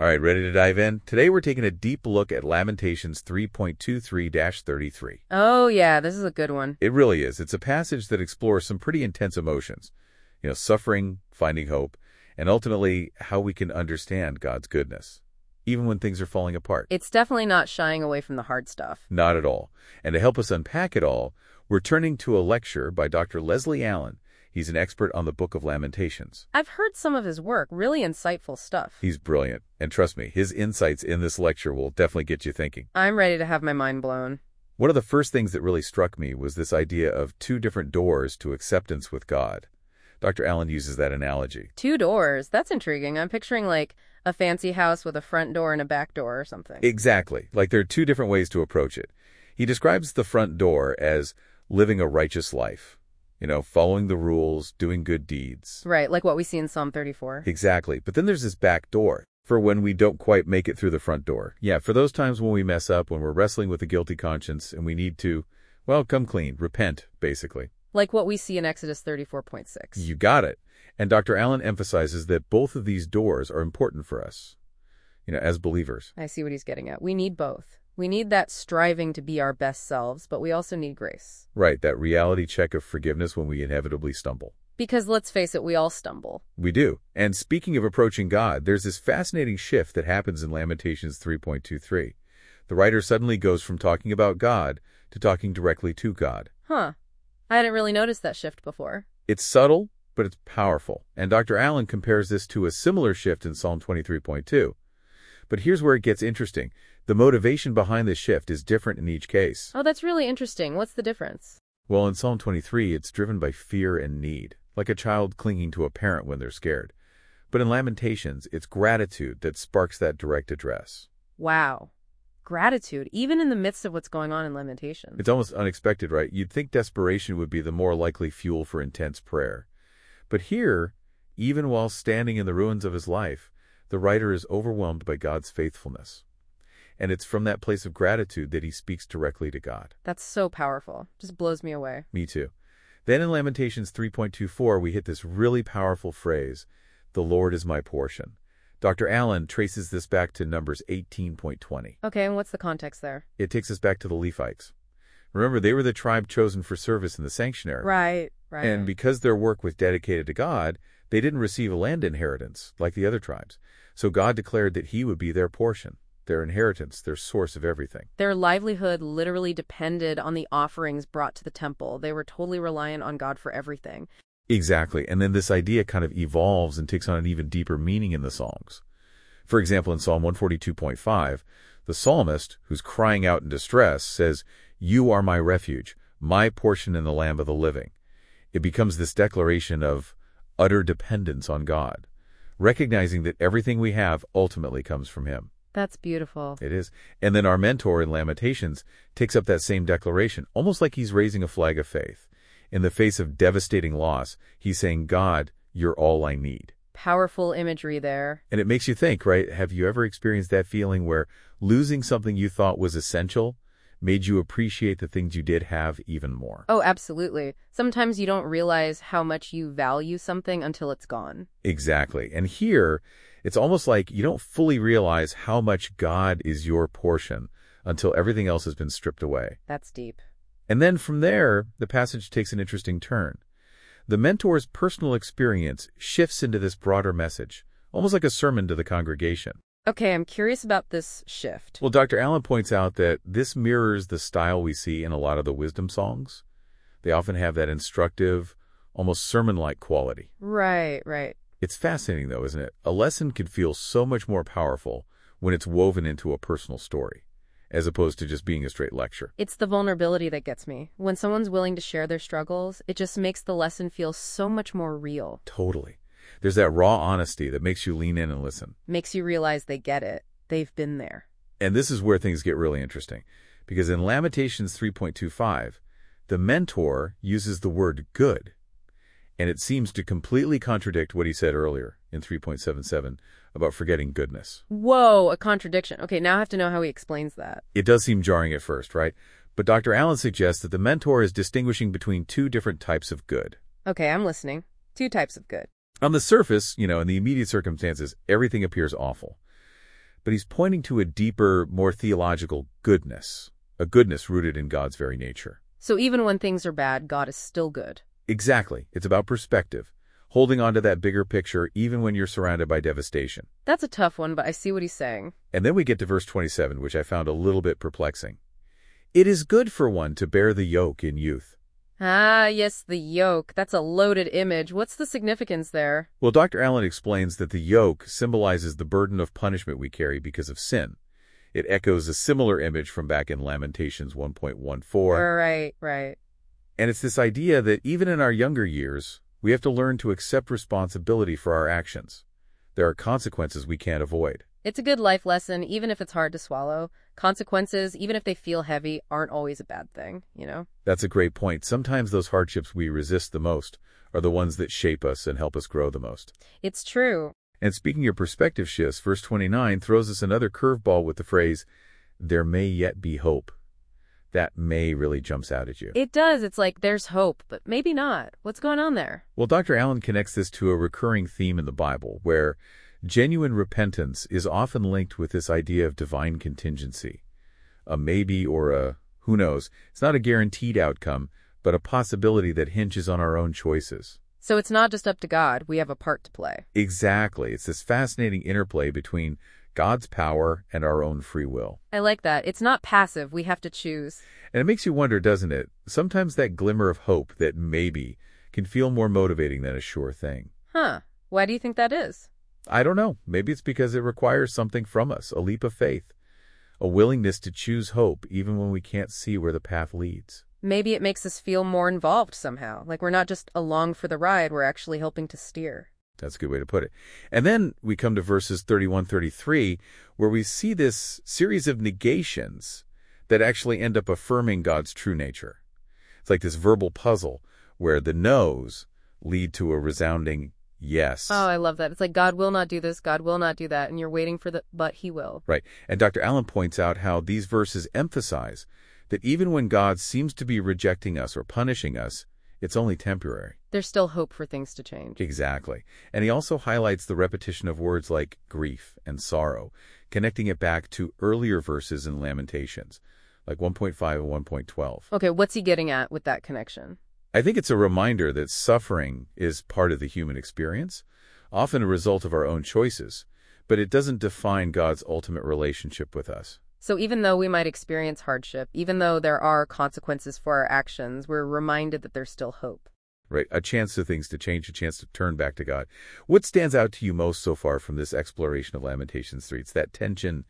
All right, ready to dive in? Today we're taking a deep look at Lamentations 3.23-33. Oh, yeah, this is a good one. It really is. It's a passage that explores some pretty intense emotions. Suffering, finding hope, and ultimately how we can understand God's goodness, even when things are falling apart. It's definitely not shying away from the hard stuff. Not at all. And to help us unpack it all, we're turning to a lecture by Dr. Leslie Allen. He's an expert on the Book of Lamentations. I've heard some of his work, really insightful stuff. He's brilliant. And trust me, his insights in this lecture will definitely get you thinking. I'm ready to have my mind blown. One of the first things that really struck me was this idea of two different doors to acceptance with God. Dr. Allen uses that analogy. 2 doors? That's intriguing. I'm picturing like a fancy house with a front door and a back door or something. Exactly. Like there are 2 different ways to approach it. He describes the front door as living a righteous life. Following the rules, doing good deeds. Right, like what we see in Psalm 34. Exactly. But then there's this back door for when we don't quite make it through the front door. Yeah, for those times when we mess up, when we're wrestling with a guilty conscience and we need to, come clean, repent, basically. Like what we see in Exodus 34.6. You got it. And Dr. Allen emphasizes that both of these doors are important for us, as believers. I see what he's getting at. We need both. We need that striving to be our best selves, but we also need grace. Right, that reality check of forgiveness when we inevitably stumble. Because let's face it, we all stumble. We do. And speaking of approaching God, there's this fascinating shift that happens in Lamentations 3.23. The writer suddenly goes from talking about God to talking directly to God. Huh. I hadn't really noticed that shift before. It's subtle, but it's powerful. And Dr. Allen compares this to a similar shift in Psalm 23.2. But here's where it gets interesting. The motivation behind this shift is different in each case. Oh, that's really interesting. What's the difference? Well, in Psalm 23, it's driven by fear and need, like a child clinging to a parent when they're scared. But in Lamentations, it's gratitude that sparks that direct address. Wow. Gratitude, even in the midst of what's going on in Lamentations. It's almost unexpected, right? You'd think desperation would be the more likely fuel for intense prayer. But here, even while standing in the ruins of his life, the writer is overwhelmed by God's faithfulness. And it's from that place of gratitude that he speaks directly to God. That's so powerful. Just blows me away. Me too. Then in Lamentations 3.24, we hit this really powerful phrase, "The Lord is my portion." Dr. Allen traces this back to Numbers 18.20. Okay, and what's the context there? It takes us back to the Levites. Remember, they were the tribe chosen for service in the sanctuary. Right. And because their work was dedicated to God, they didn't receive a land inheritance like the other tribes. So God declared that he would be their portion, their inheritance, their source of everything. Their livelihood literally depended on the offerings brought to the temple. They were totally reliant on God for everything. Exactly. And then this idea kind of evolves and takes on an even deeper meaning in the Psalms. For example, in Psalm 142.5, the psalmist, who's crying out in distress, says, "You are my refuge, my portion in the land of the living." It becomes this declaration of utter dependence on God, recognizing that everything we have ultimately comes from him. That's beautiful. It is. And then our mentor in Lamentations takes up that same declaration, almost like he's raising a flag of faith. In the face of devastating loss, he's saying, "God, you're all I need." Powerful imagery there. And it makes you think, right? Have you ever experienced that feeling where losing something you thought was essential made you appreciate the things you did have even more? Oh, absolutely. Sometimes you don't realize how much you value something until it's gone. Exactly. And here, it's almost like you don't fully realize how much God is your portion until everything else has been stripped away. That's deep. And then from there, the passage takes an interesting turn. The mentor's personal experience shifts into this broader message, almost like a sermon to the congregation. Okay, I'm curious about this shift. Well, Dr. Allen points out that this mirrors the style we see in a lot of the wisdom songs. They often have that instructive, almost sermon-like quality. Right. It's fascinating, though, isn't it? A lesson can feel so much more powerful when it's woven into a personal story, as opposed to just being a straight lecture. It's the vulnerability that gets me. When someone's willing to share their struggles, it just makes the lesson feel so much more real. Totally. There's that raw honesty that makes you lean in and listen. Makes you realize they get it. They've been there. And this is where things get really interesting, because in Lamentations 3.25, the mentor uses the word good, and it seems to completely contradict what he said earlier in 3.77 about forgetting goodness. Whoa, a contradiction. Okay, now I have to know how he explains that. It does seem jarring at first, right? But Dr. Allen suggests that the mentor is distinguishing between 2 different types of good. Okay, I'm listening. 2 types of good. On the surface, in the immediate circumstances, everything appears awful. but he's pointing to a deeper, more theological goodness, a goodness rooted in God's very nature. So even when things are bad, God is still good. Exactly. It's about perspective, holding on to that bigger picture even when you're surrounded by devastation. That's a tough one, but I see what he's saying. And then we get to verse 27, which I found a little bit perplexing. It is good for one to bear the yoke in youth. Ah, yes, the yoke. That's a loaded image. What's the significance there? Well, Dr. Allen explains that the yoke symbolizes the burden of punishment we carry because of sin. It echoes a similar image from back in Lamentations 1.14. Right. And it's this idea that even in our younger years, we have to learn to accept responsibility for our actions. There are consequences we can't avoid. It's a good life lesson, even if it's hard to swallow. Consequences, even if they feel heavy, aren't always a bad thing, you know? That's a great point. Sometimes those hardships we resist the most are the ones that shape us and help us grow the most. It's true. And speaking of perspective shifts, verse 29 throws us another curveball with the phrase, there may yet be hope. That may really jumps out at you. It does. It's like there's hope, but maybe not. What's going on there? Well, Dr. Allen connects this to a recurring theme in the Bible, where genuine repentance is often linked with this idea of divine contingency. A maybe or a who knows. It's not a guaranteed outcome, but a possibility that hinges on our own choices. So it's not just up to God. We have a part to play. Exactly. It's this fascinating interplay between God's power and our own free will. I like that. It's not passive. We have to choose. And it makes you wonder, doesn't it? Sometimes that glimmer of hope, that maybe, can feel more motivating than a sure thing. Huh. Why do you think that is? I don't know. Maybe it's because it requires something from us, a leap of faith, a willingness to choose hope even when we can't see where the path leads. Maybe it makes us feel more involved somehow, like we're not just along for the ride, we're actually helping to steer. That's a good way to put it. And then we come to verses 31-33, where we see this series of negations that actually end up affirming God's true nature. It's like this verbal puzzle where the no's lead to a resounding yes. Oh, I love that. It's like God will not do this, God will not do that, and you're waiting for the but he will. Right. And Dr. Allen points out how these verses emphasize that even when God seems to be rejecting us or punishing us, it's only temporary. There's still hope for things to change. Exactly. And he also highlights the repetition of words like grief and sorrow, connecting it back to earlier verses in Lamentations, like 1.5 and 1.12. Okay, what's he getting at with that connection? I think it's a reminder that suffering is part of the human experience, often a result of our own choices, but it doesn't define God's ultimate relationship with us. So even though we might experience hardship, even though there are consequences for our actions, we're reminded that there's still hope. Right, a chance for things to change, a chance to turn back to God. What stands out to you most so far from this exploration of Lamentations 3? It's that tension,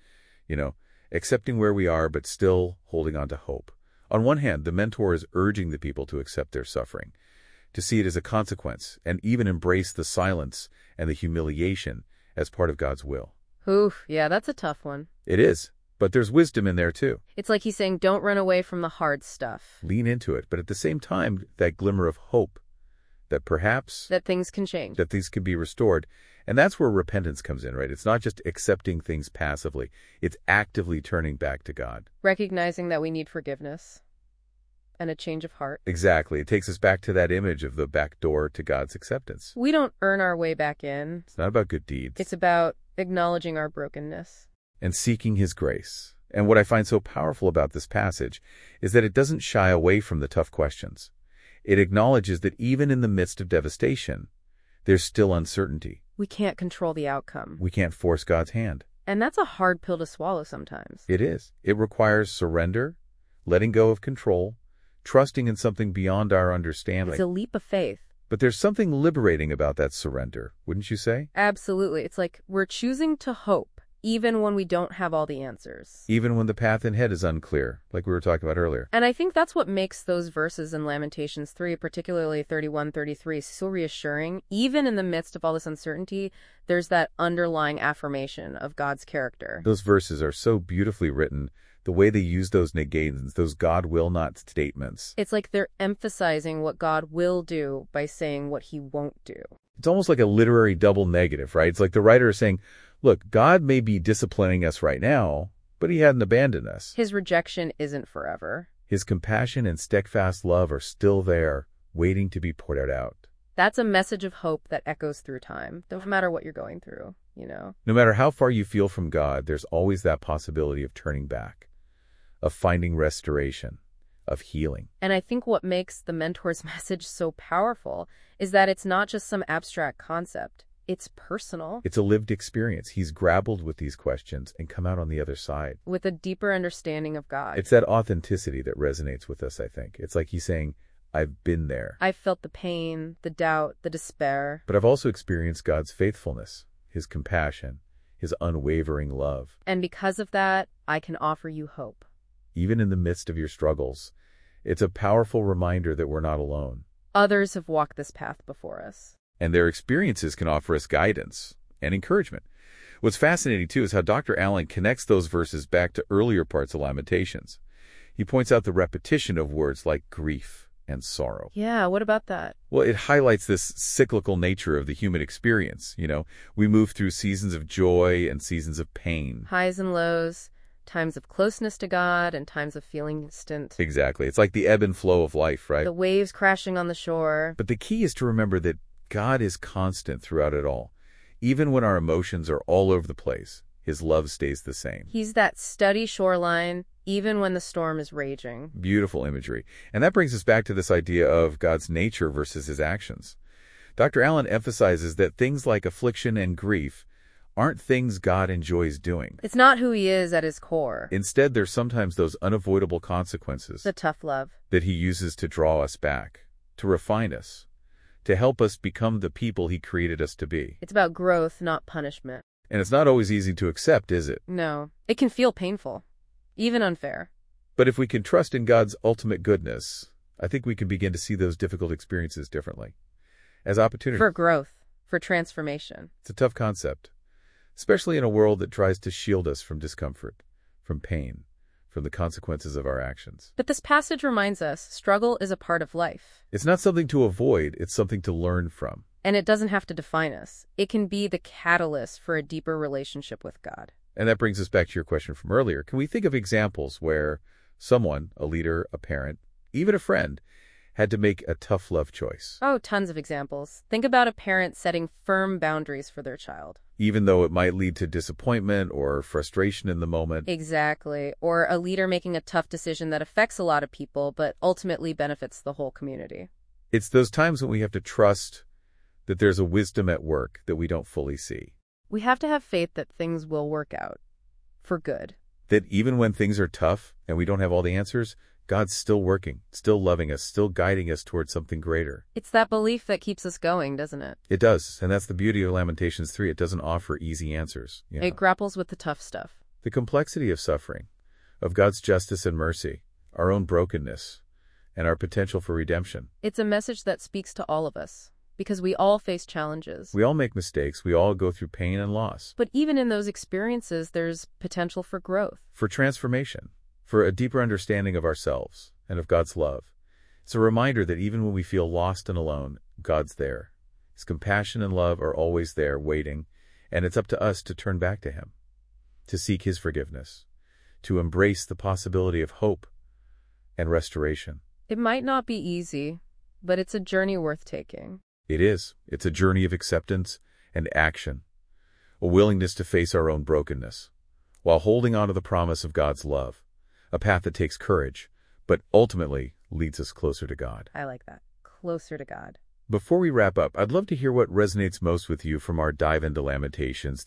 accepting where we are, but still holding on to hope. On one hand, the mentor is urging the people to accept their suffering, to see it as a consequence, and even embrace the silence and the humiliation as part of God's will. Oof, yeah, that's a tough one. It is, but there's wisdom in there too. It's like he's saying, don't run away from the hard stuff. Lean into it, but at the same time, that glimmer of hope that perhaps that things can change, that things can be restored. And that's where repentance comes in, right? It's not just accepting things passively. It's actively turning back to God. Recognizing that we need forgiveness and a change of heart. Exactly. It takes us back to that image of the back door to God's acceptance. We don't earn our way back in. It's not about good deeds. It's about acknowledging our brokenness. And seeking His grace. And what I find so powerful about this passage is that it doesn't shy away from the tough questions. It acknowledges that even in the midst of devastation, there's still uncertainty. We can't control the outcome. We can't force God's hand. And that's a hard pill to swallow sometimes. It is. It requires surrender, letting go of control, trusting in something beyond our understanding. It's a leap of faith. But there's something liberating about that surrender, wouldn't you say? Absolutely. It's like we're choosing to hope, even when we don't have all the answers. Even when the path ahead is unclear, like we were talking about earlier. And I think that's what makes those verses in Lamentations 3, particularly 31-33, so reassuring. Even in the midst of all this uncertainty, there's that underlying affirmation of God's character. Those verses are so beautifully written. The way they use those negations, those God will not statements. It's like they're emphasizing what God will do by saying what he won't do. It's almost like a literary double negative, right? It's like the writer is saying, look, God may be disciplining us right now, but he hadn't abandoned us. His rejection isn't forever. His compassion and steadfast love are still there, waiting to be poured out. That's a message of hope that echoes through time, no matter what you're going through, you know? No matter how far you feel from God, there's always that possibility of turning back, of finding restoration, of healing. And I think what makes the mentor's message so powerful is that it's not just some abstract concept. It's personal. It's a lived experience. He's grappled with these questions and come out on the other side. With a deeper understanding of God. It's that authenticity that resonates with us, I think. It's like he's saying, I've been there. I've felt the pain, the doubt, the despair. But I've also experienced God's faithfulness, his compassion, his unwavering love. And because of that, I can offer you hope. Even in the midst of your struggles, it's a powerful reminder that we're not alone. Others have walked this path before us. And their experiences can offer us guidance and encouragement. What's fascinating, too, is how Dr. Allen connects those verses back to earlier parts of Lamentations. He points out the repetition of words like grief and sorrow. Yeah, what about that? Well, it highlights this cyclical nature of the human experience. We move through seasons of joy and seasons of pain. Highs and lows, times of closeness to God and times of feeling distant. Exactly. It's like the ebb and flow of life, right? The waves crashing on the shore. But the key is to remember that God is constant throughout it all. Even when our emotions are all over the place, his love stays the same. He's that steady shoreline, even when the storm is raging. Beautiful imagery. And that brings us back to this idea of God's nature versus his actions. Dr. Allen emphasizes that things like affliction and grief aren't things God enjoys doing. It's not who he is at his core. Instead, there's sometimes those unavoidable consequences. The tough love. That he uses to draw us back, to refine us, to help us become the people he created us to be. It's about growth, not punishment. And it's not always easy to accept, is it? No. It can feel painful, even unfair. But if we can trust in God's ultimate goodness, I think we can begin to see those difficult experiences differently. As opportunity. For growth, for transformation. It's a tough concept, especially in a world that tries to shield us from discomfort, from pain, from the consequences of our actions. But this passage reminds us struggle is a part of life. It's not something to avoid, it's something to learn from. And it doesn't have to define us. It can be the catalyst for a deeper relationship with God. And that brings us back to your question from earlier. Can we think of examples where someone, a leader, a parent, even a friend, had to make a tough love choice? Oh, tons of examples. Think about a parent setting firm boundaries for their child. Even though it might lead to disappointment or frustration in the moment. Exactly. Or a leader making a tough decision that affects a lot of people, but ultimately benefits the whole community. It's those times when we have to trust that there's a wisdom at work that we don't fully see. We have to have faith that things will work out for good. That even when things are tough and we don't have all the answers, God's still working, still loving us, still guiding us towards something greater. It's that belief that keeps us going, doesn't it? It does, and that's the beauty of Lamentations 3. It doesn't offer easy answers. It grapples with the tough stuff. The complexity of suffering, of God's justice and mercy, our own brokenness, and our potential for redemption. It's a message that speaks to all of us, because we all face challenges. We all make mistakes. We all go through pain and loss. But even in those experiences, there's potential for growth. For transformation. For a deeper understanding of ourselves and of God's love. It's a reminder that even when we feel lost and alone, God's there. His compassion and love are always there, waiting, and it's up to us to turn back to him, to seek his forgiveness, to embrace the possibility of hope and restoration. It might not be easy, but it's a journey worth taking. It is. It's a journey of acceptance and action, a willingness to face our own brokenness, while holding on to the promise of God's love. A path that takes courage, but ultimately leads us closer to God. I like that. Closer to God. Before we wrap up, I'd love to hear what resonates most with you from our dive into Lamentations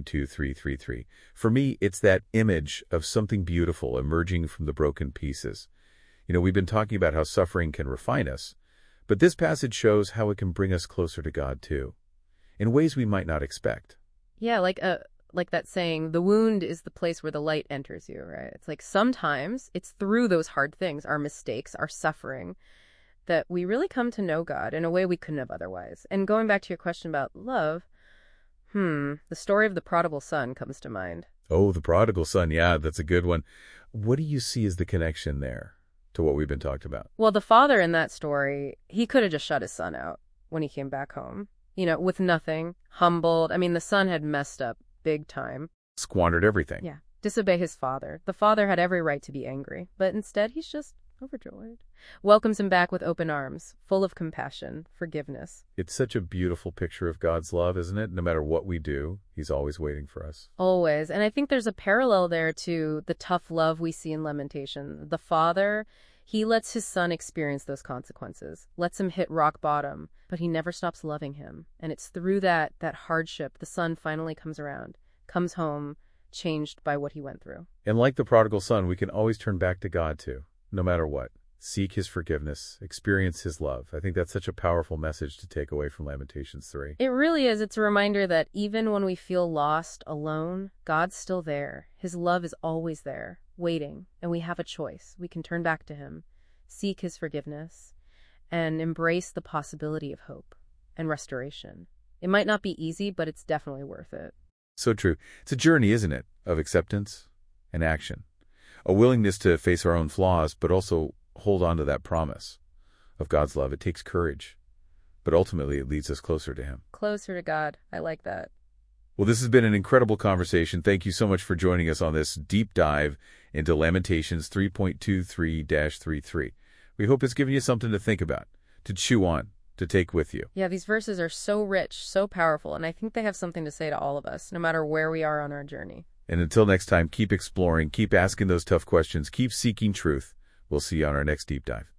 3.2333. For me, it's that image of something beautiful emerging from the broken pieces. We've been talking about how suffering can refine us, but this passage shows how it can bring us closer to God too, in ways we might not expect. Yeah, like that saying, the wound is the place where the light enters you, right? It's like sometimes it's through those hard things, our mistakes, our suffering, that we really come to know God in a way we couldn't have otherwise. And going back to your question about love, the story of the prodigal son comes to mind. Oh, the prodigal son. Yeah, that's a good one. What do you see as the connection there to what we've been talking about? Well, the father in that story, he could have just shut his son out when he came back home, with nothing, humbled. I mean, the son had messed up big time. Squandered everything. Yeah. Disobey his father. The father had every right to be angry, but instead he's just overjoyed, welcomes him back with open arms, full of compassion, forgiveness. It's such a beautiful picture of God's love, isn't it? No matter what we do, he's always waiting for us. Always. And I think there's a parallel there to the tough love we see in Lamentation. The father, he lets his son experience those consequences, lets him hit rock bottom, but he never stops loving him. And it's through that hardship the son finally comes around, comes home, changed by what he went through. And like the prodigal son, we can always turn back to God too, no matter what. Seek his forgiveness, experience his love. I think that's such a powerful message to take away from Lamentations 3. It really is. It's a reminder that even when we feel lost, alone, God's still there. His love is always there, waiting, and we have a choice. We can turn back to him, seek his forgiveness, and embrace the possibility of hope and restoration. It might not be easy, but it's definitely worth it. So true. It's a journey, isn't it, of acceptance and action. A willingness to face our own flaws, but also hold on to that promise of God's love. It takes courage, but ultimately it leads us closer to him. Closer to God. I like that. Well, this has been an incredible conversation. Thank you so much for joining us on this deep dive into Lamentations 3.23-33. We hope it's given you something to think about, to chew on, to take with you. Yeah, these verses are so rich, so powerful, and I think they have something to say to all of us, no matter where we are on our journey. And until next time, keep exploring, keep asking those tough questions, keep seeking truth. We'll see you on our next deep dive.